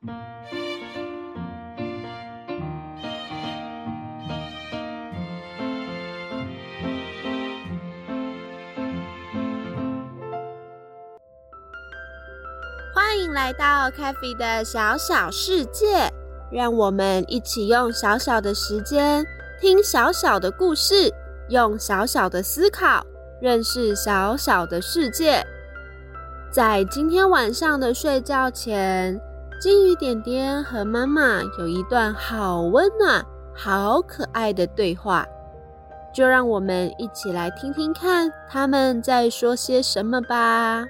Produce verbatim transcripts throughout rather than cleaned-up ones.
欢迎来到 Kathy 的小小世界，让我们一起用小小的时间听小小的故事，用小小的思考认识小小的世界。在今天晚上的睡觉前，金鱼点点和妈妈有一段好温暖、好可爱的对话，就让我们一起来听听看他们在说些什么吧。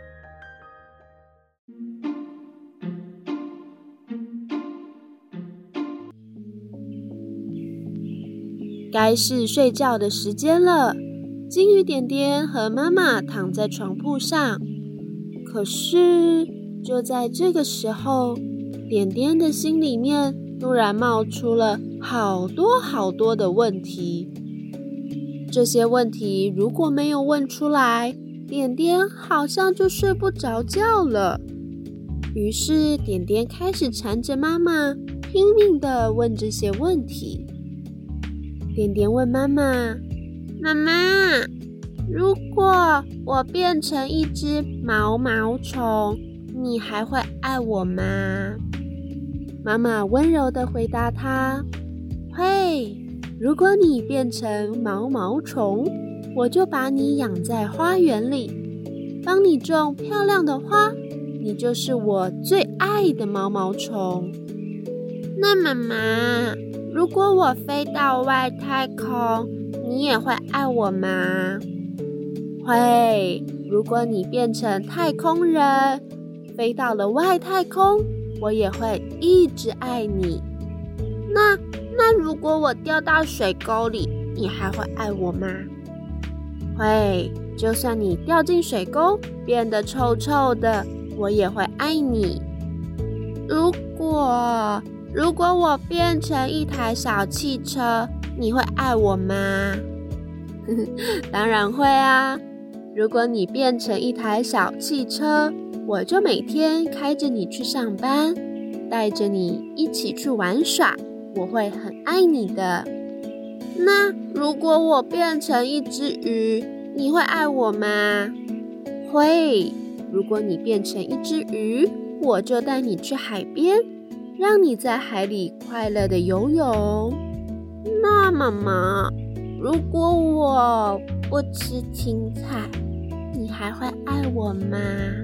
该是睡觉的时间了，金鱼点点和妈妈躺在床铺上。可是就在这个时候，点点的心里面突然冒出了好多好多的问题。这些问题如果没有问出来，点点好像就睡不着觉了。于是点点开始缠着妈妈，拼命地问这些问题。点点问妈妈：妈妈，如果我变成一只毛毛虫，你还会爱我吗？妈妈温柔地回答她：会，如果你变成毛毛虫，我就把你养在花园里，帮你种漂亮的花，你就是我最爱的毛毛虫。那妈妈，如果我飞到外太空，你也会爱我吗？会，如果你变成太空人，飞到了外太空，我也会一直爱你。那那如果我掉到水沟里，你还会爱我吗？会，就算你掉进水沟，变得臭臭的，我也会爱你。如果如果我变成一台小汽车，你会爱我吗？当然会啊！如果你变成一台小汽车，我就每天开着你去上班，带着你一起去玩耍，我会很爱你的。那如果我变成一只鱼，你会爱我吗？会，如果你变成一只鱼，我就带你去海边，让你在海里快乐的游泳。那妈妈，如果我不吃青菜，你还会爱我吗？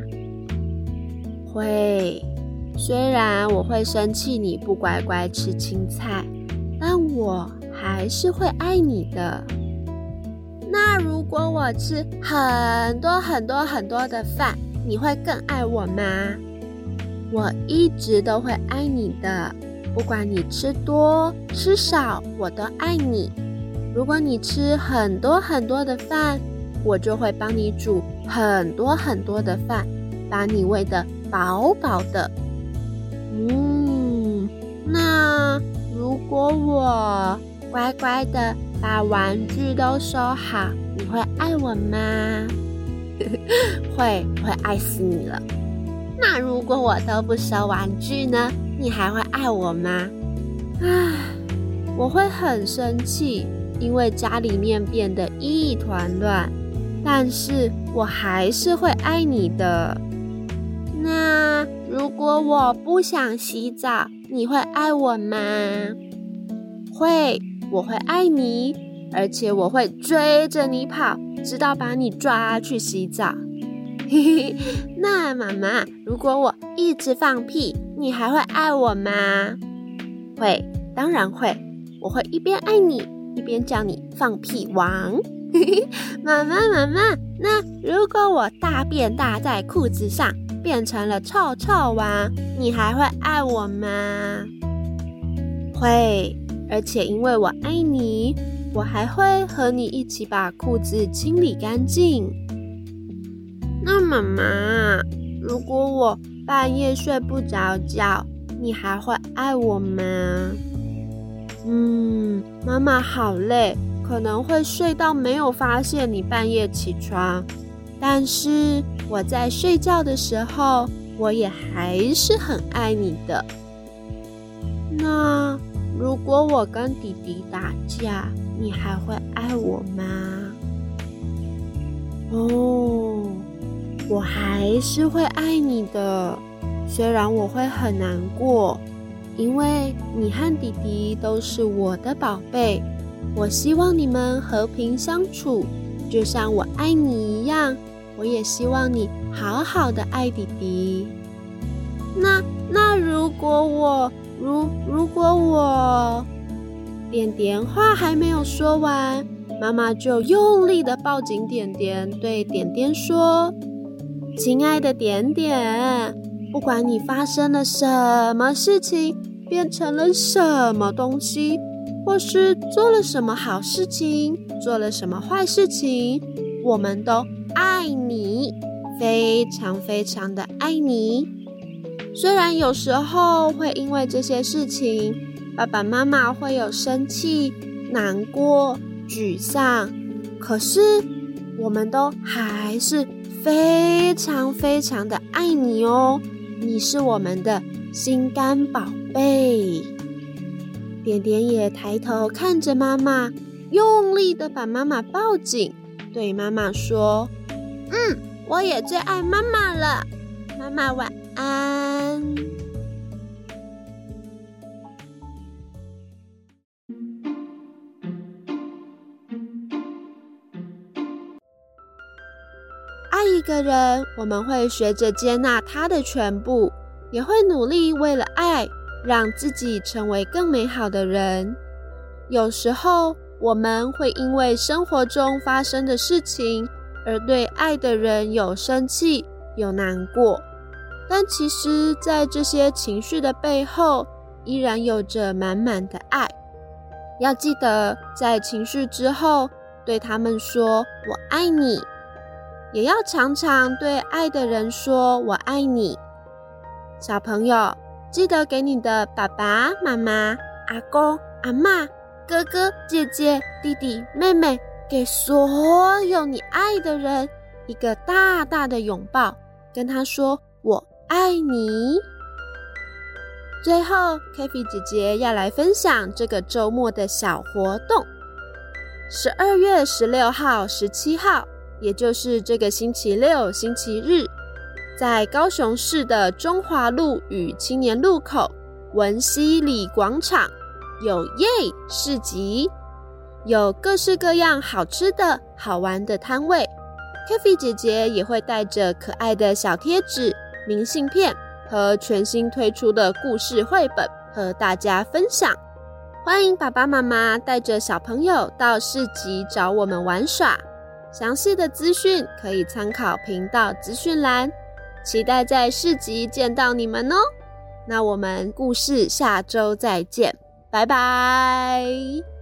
会，虽然我会生气你不乖乖吃青菜，但我还是会爱你的。那如果我吃很多很多很多的饭，你会更爱我吗？我一直都会爱你的，不管你吃多吃少，我都爱你。如果你吃很多很多的饭，我就会帮你煮很多很多的饭，把你喂得饱饱的。嗯，那如果我乖乖的把玩具都收好，你会爱我吗？会，会爱死你了。那如果我都不收玩具呢？你还会爱我吗？唉，我会很生气，因为家里面变得一团乱，但是我还是会爱你的。那如果我不想洗澡，你会爱我吗？会，我会爱你，而且我会追着你跑，直到把你抓去洗澡。嘿嘿，那妈妈，如果我一直放屁，你还会爱我吗？会，当然会，我会一边爱你，一边叫你放屁王。嘿嘿，妈妈妈妈，那如果我大便大在裤子上，变成了臭臭王，你还会爱我吗？会，而且因为我爱你，我还会和你一起把裤子清理干净。那妈妈，如果我半夜睡不着觉，你还会爱我吗？嗯，妈妈好累，可能会睡到没有发现你半夜起床，但是我在睡觉的时候，我也还是很爱你的。 那如果我跟弟弟打架，你还会爱我吗？哦，我还是会爱你的，虽然我会很难过，因为你和弟弟都是我的宝贝，我希望你们和平相处，就像我爱你一样，我也希望你好好的爱弟弟。那那如果我如如果我点点话还没有说完，妈妈就用力的抱紧点点，对点点说：亲爱的点点，不管你发生了什么事情，变成了什么东西，或是做了什么好事情，做了什么坏事情，我们都爱你，非常非常的爱你。虽然有时候会因为这些事情，爸爸妈妈会有生气、难过、沮丧，可是我们都还是非常非常的爱你哦，你是我们的心肝宝贝。点点也抬头看着妈妈，用力的把妈妈抱紧，对妈妈说：嗯，我也最爱妈妈了，妈妈晚安。爱一个人，我们会学着接纳他的全部，也会努力为了爱，让自己成为更美好的人。有时候，我们会因为生活中发生的事情，而对爱的人有生气、有难过。但其实，在这些情绪的背后，依然有着满满的爱。要记得，在情绪之后，对他们说“我爱你”。也要常常对爱的人说我爱你。小朋友，记得给你的爸爸妈妈、阿公阿嬷、哥哥姐姐、弟弟妹妹，给所有你爱的人一个大大的拥抱，跟他说我爱你。最后 Keffi 姐姐要来分享这个周末的小活动。十二月十六号、十七号，也就是这个星期六、星期日，在高雄市的中华路与青年路口文西里广场有耶市集，有各式各样好吃的好玩的摊位。 Keffi 姐姐也会带着可爱的小贴纸、明信片和全新推出的故事绘本和大家分享。欢迎爸爸妈妈带着小朋友到市集找我们玩耍，详细的资讯可以参考频道资讯栏，期待在市集见到你们哦。那我们故事下周再见，拜拜。